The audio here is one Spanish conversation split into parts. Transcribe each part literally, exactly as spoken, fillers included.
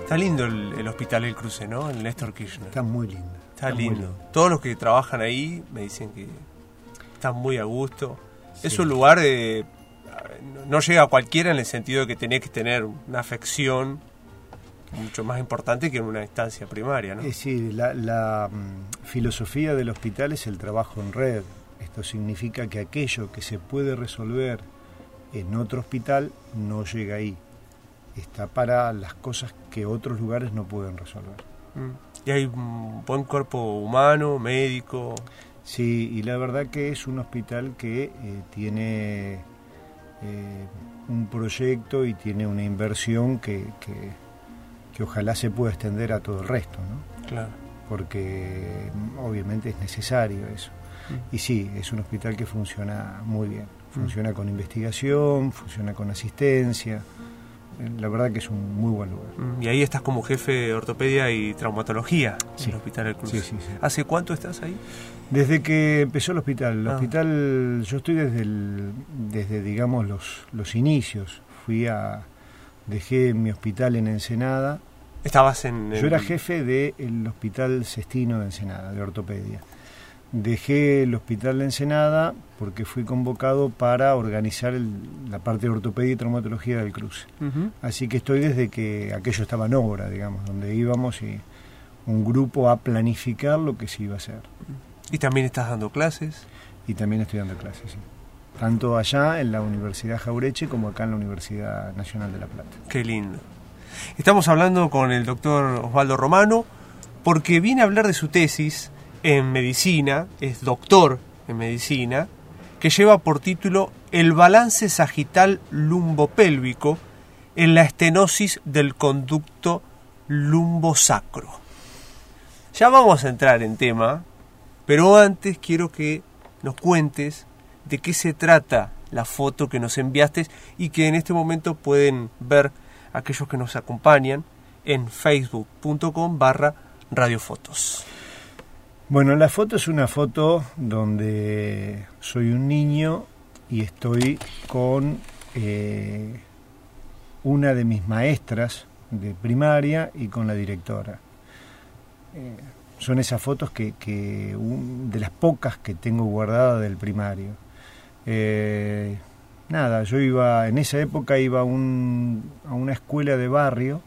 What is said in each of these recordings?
Está lindo el, el Hospital El Cruce, ¿no? El Néstor Kirchner. Está muy lindo. Está, está lindo. lindo. Todos los que trabajan ahí me dicen que están muy a gusto. Sí. Es un lugar de... No llega a cualquiera en el sentido de que tenés que tener una afección mucho más importante que en una instancia primaria, ¿no? Es decir, la, la um, filosofía del hospital es el trabajo en red. Esto significa que aquello que se puede resolver en otro hospital no llega ahí. Está para las cosas que otros lugares no pueden resolver. Mm. ¿Y hay un buen cuerpo humano, médico? Sí, y la verdad que es un hospital que eh, tiene eh, un proyecto y tiene una inversión que, que, que ojalá se pueda extender a todo el resto, ¿no? Claro. Porque obviamente es necesario eso. Mm. Y sí, es un hospital que funciona muy bien. Funciona mm. con investigación, funciona con asistencia. La verdad que es un muy buen lugar. Y ahí estás como jefe de ortopedia y traumatología sí. en el Hospital El Cruce. Sí, sí, sí. ¿Hace cuánto estás ahí? Desde que empezó el hospital. El ah. hospital, yo estoy desde, el, desde digamos, los, los inicios. Fui a, dejé mi hospital en Ensenada. ¿Estabas en...? Yo el... era jefe del Hospital Sestino de Ensenada, de ortopedia. Dejé el hospital de Ensenada porque fui convocado para organizar el, la parte de ortopedia y traumatología del Cruce. Uh-huh. Así que estoy desde que aquello estaba en obra, digamos, donde íbamos y un grupo a planificar lo que se iba a hacer. ¿Y también estás dando clases? Y también estoy dando clases, sí. Tanto allá en la Universidad Jaureche como acá en la Universidad Nacional de La Plata. Qué lindo. Estamos hablando con el doctor Osvaldo Romano porque viene a hablar de su tesis en medicina, es doctor en medicina, que lleva por título El balance sagital lumbopélvico en la estenosis del conducto lumbosacro. Ya vamos a entrar en tema, pero antes quiero que nos cuentes de qué se trata la foto que nos enviaste y que en este momento pueden ver aquellos que nos acompañan en facebook punto com barra radiofotos. Bueno, la foto es una foto donde soy un niño y estoy con eh, una de mis maestras de primaria y con la directora. Eh, son esas fotos que, que un, de las pocas que tengo guardadas del primario. Eh, nada, yo iba, en esa época iba a, un, a una escuela de barrio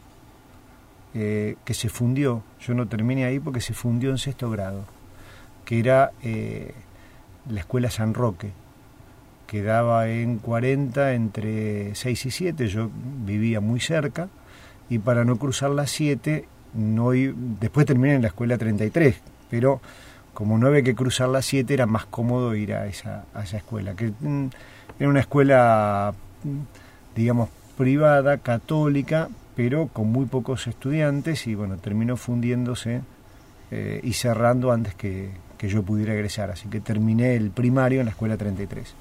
eh, que se fundió. Yo no terminé ahí porque se fundió en sexto grado, que era eh, la escuela San Roque, que daba en cuarenta entre seis y siete, yo vivía muy cerca, y para no cruzar las siete, no, después terminé en la escuela treinta y tres, pero como no había que cruzar las siete, era más cómodo ir a esa, a esa escuela, que mm, era una escuela, digamos, privada, católica, pero con muy pocos estudiantes, y bueno, terminó fundiéndose eh, y cerrando antes que, que yo pudiera egresar, así que terminé el primario en la escuela treinta y tres.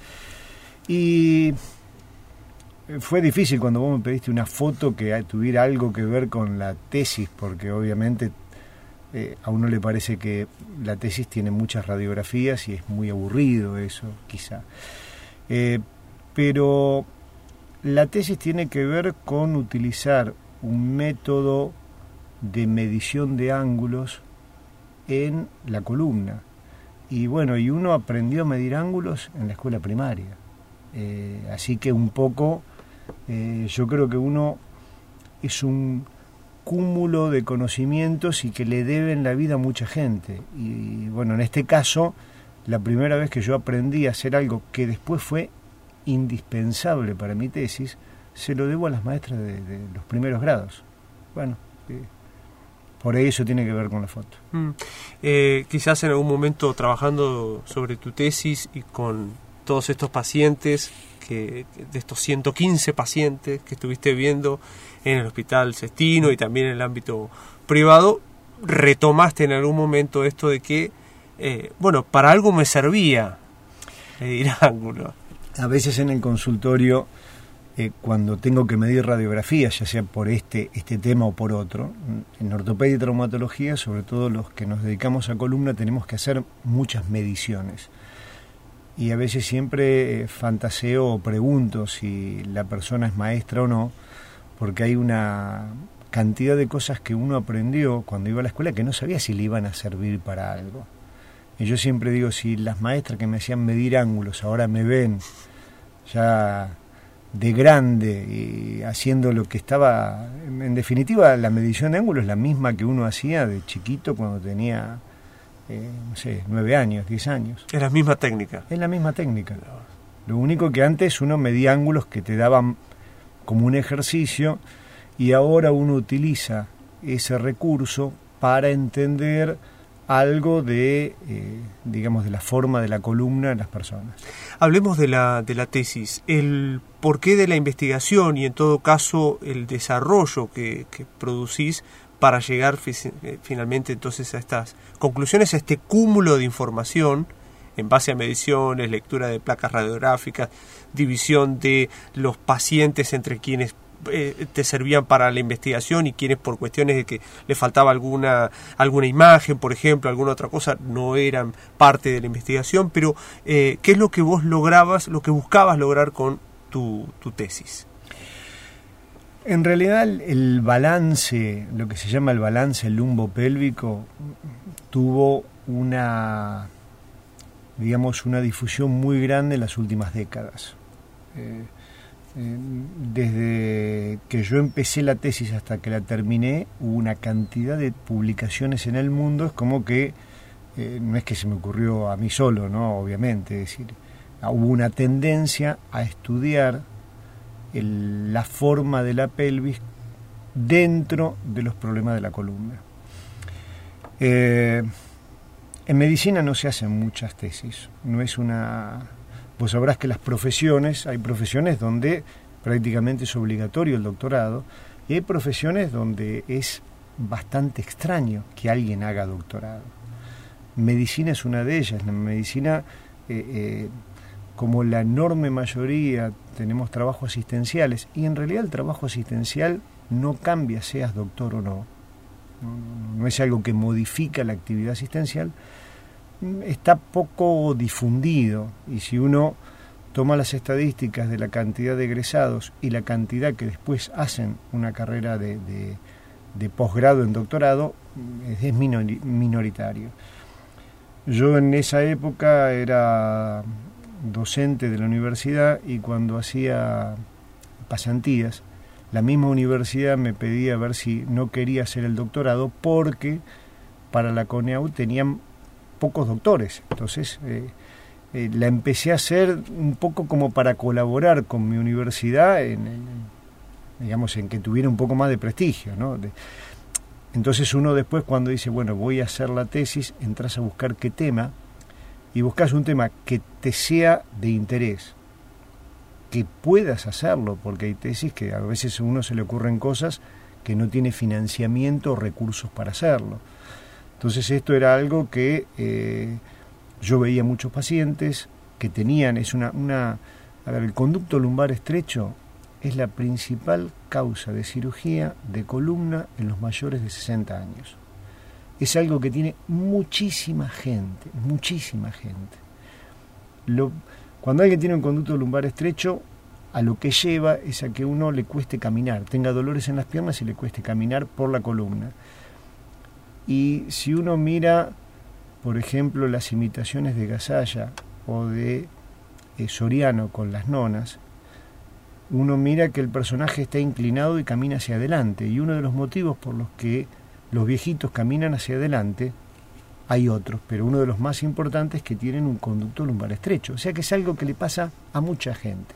Y fue difícil cuando vos me pediste una foto que tuviera algo que ver con la tesis, porque obviamente eh, a uno le parece que la tesis tiene muchas radiografías y es muy aburrido eso, quizá. Eh, pero la tesis tiene que ver con utilizar un método de medición de ángulos en la columna. Y bueno, y uno aprendió a medir ángulos en la escuela primaria. Eh, así que un poco, eh, yo creo que uno es un cúmulo de conocimientos y que le deben la vida a mucha gente. Y bueno, en este caso, la primera vez que yo aprendí a hacer algo que después fue indispensable para mi tesis, se lo debo a las maestras de, de los primeros grados. Bueno, eh, por ahí eso tiene que ver con la foto. Mm. Eh, quizás en algún momento trabajando sobre tu tesis y con todos estos pacientes, que de estos ciento quince pacientes que estuviste viendo en el Hospital Sestino y también en el ámbito privado, retomaste en algún momento esto de que, eh, bueno, para algo me servía medir ángulo. A veces en el consultorio, eh, cuando tengo que medir radiografías, ya sea por este, este tema o por otro, en ortopedia y traumatología, sobre todo los que nos dedicamos a columna, tenemos que hacer muchas mediciones. Y a veces siempre eh, fantaseo o pregunto si la persona es maestra o no, porque hay una cantidad de cosas que uno aprendió cuando iba a la escuela que no sabía si le iban a servir para algo. Y yo siempre digo, si las maestras que me hacían medir ángulos ahora me ven ya de grande y haciendo lo que estaba, en definitiva la medición de ángulos es la misma que uno hacía de chiquito cuando tenía, eh, no sé, nueve años, diez años. Es la misma técnica. Es la misma técnica. Lo único que antes uno medía ángulos que te daban como un ejercicio y ahora uno utiliza ese recurso para entender algo de, eh, digamos, de la forma de la columna de las personas. Hablemos de la, de la tesis, el porqué de la investigación y en todo caso el desarrollo que, que producís para llegar fi- finalmente entonces a estas conclusiones, a este cúmulo de información en base a mediciones, lectura de placas radiográficas, división de los pacientes entre quienes eh, te servían para la investigación y quienes por cuestiones de que le faltaba alguna alguna imagen, por ejemplo, alguna otra cosa, no eran parte de la investigación, pero eh, ¿qué es lo que vos lograbas, lo que buscabas lograr con tu, tu tesis? En realidad el balance, lo que se llama el balance lumbopélvico, tuvo una, digamos, una difusión muy grande en las últimas décadas. Eh, eh, desde que yo empecé la tesis hasta que la terminé, hubo una cantidad de publicaciones en el mundo. Es como que, eh, no es que se me ocurrió a mí solo, ¿no? Obviamente, es decir, hubo una tendencia a estudiar el, la forma de la pelvis dentro de los problemas de la columna. Eh, en medicina no se hacen muchas tesis, no es una... Vos sabrás que las profesiones, hay profesiones donde prácticamente es obligatorio el doctorado y hay profesiones donde es bastante extraño que alguien haga doctorado. Medicina es una de ellas. En medicina, eh, eh, como la enorme mayoría, tenemos trabajos asistenciales y en realidad el trabajo asistencial no cambia seas doctor o no. No, no es algo que modifica la actividad asistencial. Está poco difundido y si uno toma las estadísticas de la cantidad de egresados y la cantidad que después hacen una carrera de, de, de posgrado en doctorado, es minoritario. Yo en esa época era docente de la universidad y cuando hacía pasantías, la misma universidad me pedía a ver si no quería hacer el doctorado porque para la CONEAU tenían pocos doctores, entonces eh, eh, la empecé a hacer un poco como para colaborar con mi universidad, en, en, digamos, en que tuviera un poco más de prestigio, ¿no? De, entonces uno después cuando dice, bueno, voy a hacer la tesis, entras a buscar qué tema, y buscas un tema que te sea de interés, que puedas hacerlo, porque hay tesis que a veces a uno se le ocurren cosas que no tiene financiamiento o recursos para hacerlo. Entonces esto era algo que eh, yo veía muchos pacientes que tenían, es una, una, a ver, el conducto lumbar estrecho es la principal causa de cirugía de columna en los mayores de sesenta años. Es algo que tiene muchísima gente, muchísima gente. Lo, cuando alguien tiene un conducto lumbar estrecho, a lo que lleva es a que uno le cueste caminar, tenga dolores en las piernas y le cueste caminar por la columna. Y si uno mira, por ejemplo, las imitaciones de Gasalla o de eh, Soriano con las nonas, uno mira que el personaje está inclinado y camina hacia adelante. Y uno de los motivos por los que los viejitos caminan hacia adelante, hay otros, pero uno de los más importantes es que tienen un conducto lumbar estrecho. O sea que es algo que le pasa a mucha gente.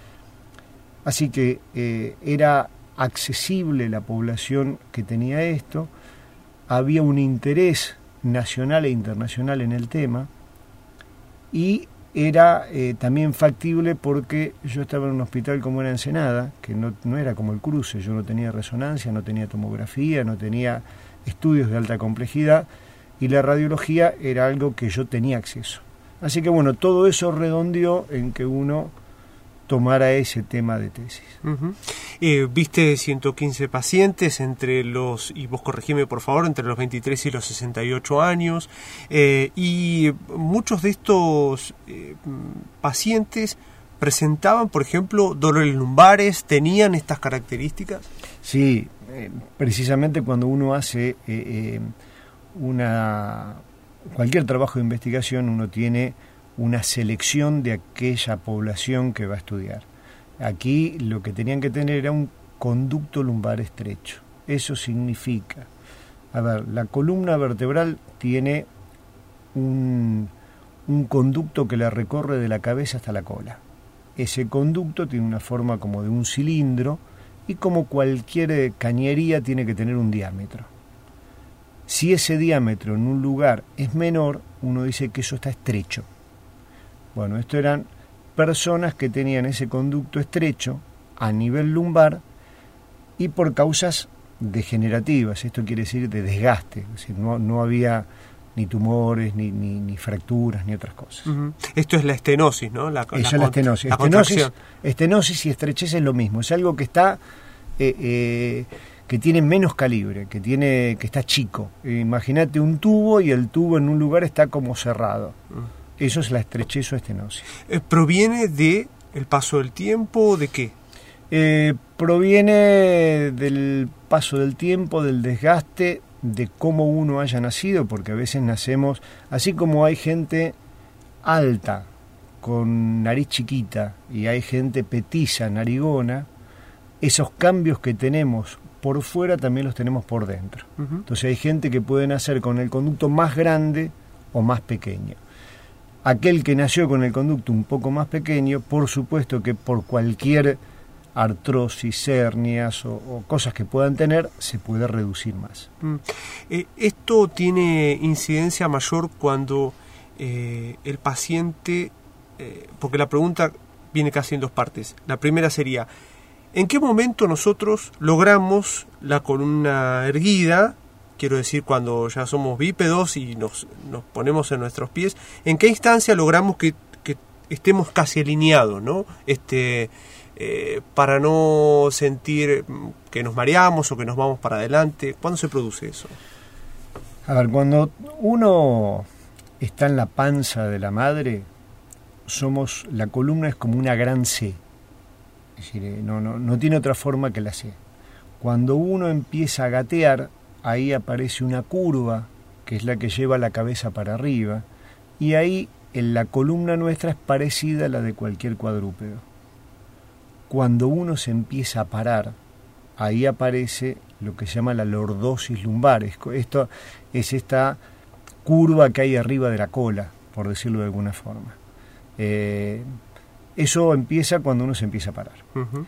Así que eh, era accesible la población que tenía esto. Había un interés nacional e internacional en el tema y era eh, también factible porque yo estaba en un hospital como era Ensenada, que no, no era como el Cruce, yo no tenía resonancia, no tenía tomografía, no tenía estudios de alta complejidad y la radiología era algo que yo tenía acceso. Así que bueno, todo eso redondeó en que uno tomara ese tema de tesis. Uh-huh. Eh, viste ciento quince pacientes entre los, y vos corregime por favor, entre los veintitrés y los sesenta y ocho años, eh, y muchos de estos eh, pacientes presentaban, por ejemplo, dolores lumbares, ¿tenían estas características? Sí, eh, precisamente cuando uno hace eh, eh, una cualquier trabajo de investigación, uno tiene una selección de aquella población que va a estudiar. Aquí lo que tenían que tener era un conducto lumbar estrecho. Eso significa, a ver, la columna vertebral tiene un, un conducto que la recorre de la cabeza hasta la cola. Ese conducto tiene una forma como de un cilindro y como cualquier cañería tiene que tener un diámetro. Si ese diámetro en un lugar es menor, uno dice que eso está estrecho. Bueno, esto eran personas que tenían ese conducto estrecho a nivel lumbar y por causas degenerativas, esto quiere decir de desgaste, es decir, no, no había ni tumores, ni, ni, ni fracturas, ni otras cosas. Uh-huh. Esto es la estenosis, ¿no? La, Eso la es la estenosis. La estenosis, estenosis y estrechez es lo mismo, es algo que está... Eh, eh, que tiene menos calibre, que tiene que está chico. Eh, Imagínate un tubo y el tubo en un lugar está como cerrado. Uh. Eso es la estrechez o estenosis. Eh, ¿Proviene de el paso del tiempo? ¿De qué? Eh, proviene del paso del tiempo, del desgaste, de cómo uno haya nacido, porque a veces nacemos, así como hay gente alta, con nariz chiquita, y hay gente petiza, narigona, esos cambios que tenemos por fuera también los tenemos por dentro. Uh-huh. Entonces hay gente que puede nacer con el conducto más grande o más pequeño. Aquel que nació con el conducto un poco más pequeño, por supuesto que por cualquier artrosis, hernias o, o cosas que puedan tener, se puede reducir más. Mm. Eh, ¿Esto tiene incidencia mayor cuando eh, el paciente, eh, porque la pregunta viene casi en dos partes. La primera sería, ¿en qué momento nosotros logramos la columna erguida? Quiero decir, cuando ya somos bípedos y nos, nos ponemos en nuestros pies, ¿en qué instancia logramos que, que estemos casi alineados, ¿no? Este, eh, para no sentir que nos mareamos o que nos vamos para adelante. ¿Cuándo se produce eso? A ver, cuando uno está en la panza de la madre, somos, la columna es como una gran C. Es decir, no, no, no tiene otra forma que la C. Cuando uno empieza a gatear, ahí aparece una curva, que es la que lleva la cabeza para arriba, y ahí en la columna nuestra es parecida a la de cualquier cuadrúpedo. Cuando uno se empieza a parar, ahí aparece lo que se llama la lordosis lumbar. Esto es esta curva que hay arriba de la cola, por decirlo de alguna forma. Eh, Eso empieza cuando uno se empieza a parar. Uh-huh.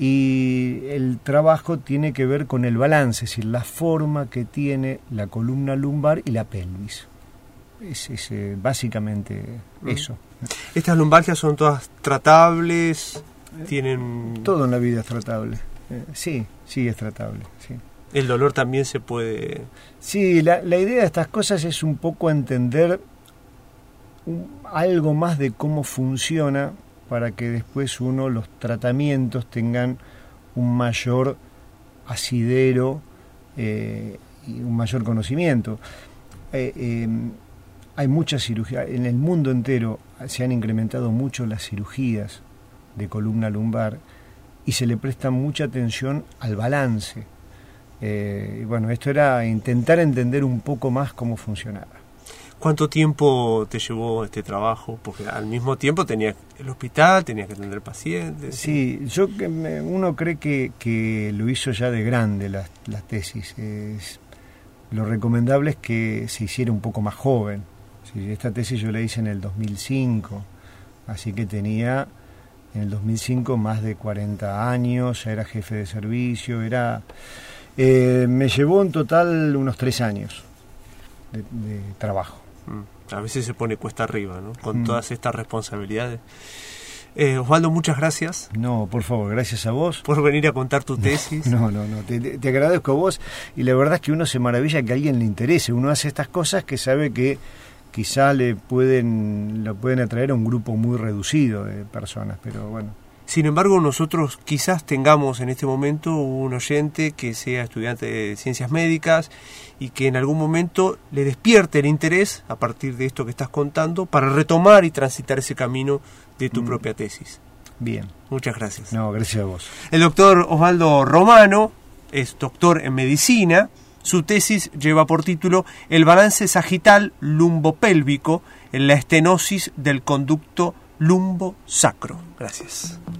Y el trabajo tiene que ver con el balance, es decir, la forma que tiene la columna lumbar y la pelvis. Es, es eh, básicamente uh-huh. eso. ¿Estas lumbalgias son todas tratables? ¿Tienen...? Todo en la vida es tratable. Eh, sí, sí es tratable. Sí. ¿El dolor también se puede...? Sí, la, la idea de estas cosas es un poco entender un, algo más de cómo funciona, para que después uno, los tratamientos tengan un mayor asidero eh, y un mayor conocimiento. Eh, eh, hay muchas cirugías, en el mundo entero se han incrementado mucho las cirugías de columna lumbar y se le presta mucha atención al balance. Eh, y bueno, esto era intentar entender un poco más cómo funcionaba. ¿Cuánto tiempo te llevó este trabajo? Porque al mismo tiempo tenías el hospital, tenías que atender pacientes. Sí, yo uno cree que, que lo hizo ya de grande las, las tesis. Es, lo recomendable es que se hiciera un poco más joven. Sí, esta tesis yo la hice en el dos mil cinco, así que tenía en el dos mil cinco más de cuarenta años, ya era jefe de servicio, era eh, me llevó en total unos tres años de, de trabajo. A veces se pone cuesta arriba, ¿no? Con mm. todas estas responsabilidades. Eh, Osvaldo, muchas gracias. No, por favor, gracias a vos. Por venir a contar tu tesis. No, no, no, te, te agradezco a vos. Y la verdad es que uno se maravilla que a alguien le interese. Uno hace estas cosas que sabe que quizá le pueden, lo pueden atraer a un grupo muy reducido de personas, pero bueno. Sin embargo, nosotros quizás tengamos en este momento un oyente que sea estudiante de ciencias médicas y que en algún momento le despierte el interés, a partir de esto que estás contando, para retomar y transitar ese camino de tu mm. propia tesis. Bien. Muchas gracias. No, gracias a vos. El doctor Osvaldo Romano, es doctor en medicina. Su tesis lleva por título El balance sagital lumbopélvico en la estenosis del conducto lumbosacro. Gracias.